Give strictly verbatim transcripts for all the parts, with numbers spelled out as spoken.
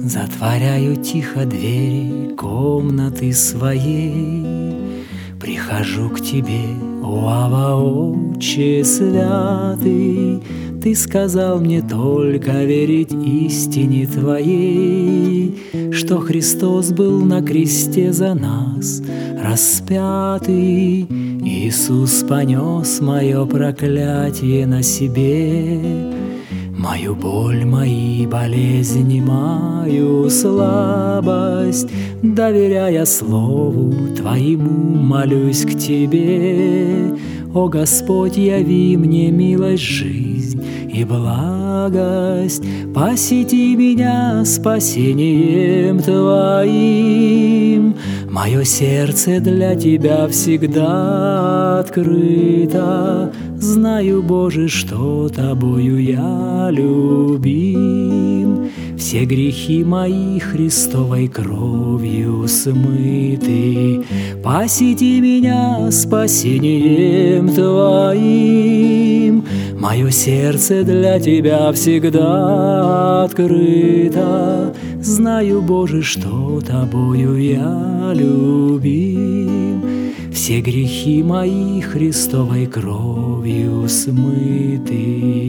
Затворяю тихо двери комнаты своей, прихожу к тебе, о Авва, Отче святый. Ты сказал мне только верить истине Твоей, что Христос был на кресте за нас распятый. Иисус понес мое проклятие на себе, мою боль, мои болезни, мою слабость. Доверяя Слову Твоему, молюсь к Тебе. О Господь, яви мне милость, жизнь и благость. Посети меня спасением Твоим. Мое сердце для Тебя всегда открыто. Знаю, Боже, что Тобою я любим. Все грехи мои Христовой кровью смыты. Посети меня спасением Твоим. Мое сердце для Тебя всегда открыто. Знаю, Боже, что Тобою я любим. Все грехи мои Христовой кровью смыты.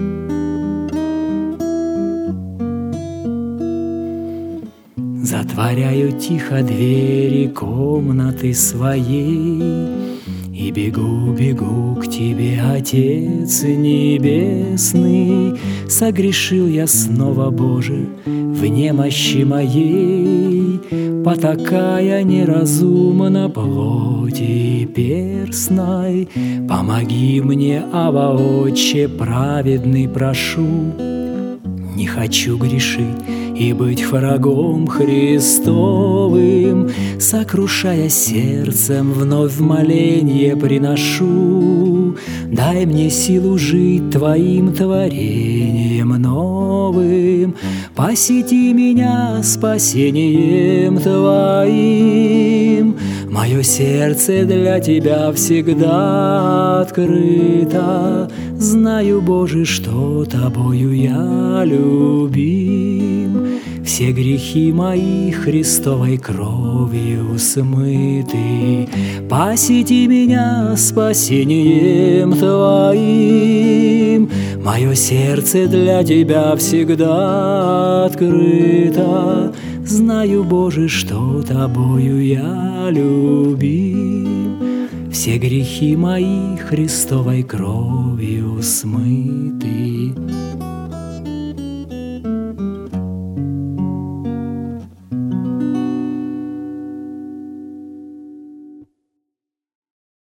Затворяю тихо двери комнаты своей и бегу, бегу к Тебе, Отец Небесный. Согрешил я снова, Боже, в немощи моей, потакая неразумно плоти перстной. Помоги мне, Авва, Отче праведный, прошу. Не хочу грешить и быть врагом Христовым, сокрушая сердцем, вновь в моленье приношу. Дай мне силу жить Твоим творением новым. Посети меня спасением Твоим. Мое сердце для Тебя всегда открыто. Знаю, Боже, что Тобою я любим. Все грехи мои Христовой кровью смыты. Посети меня спасением Твоим. Мое сердце для Тебя всегда открыто. Знаю, Боже, что Тобою я любим. Все грехи мои Христовой кровью смыты.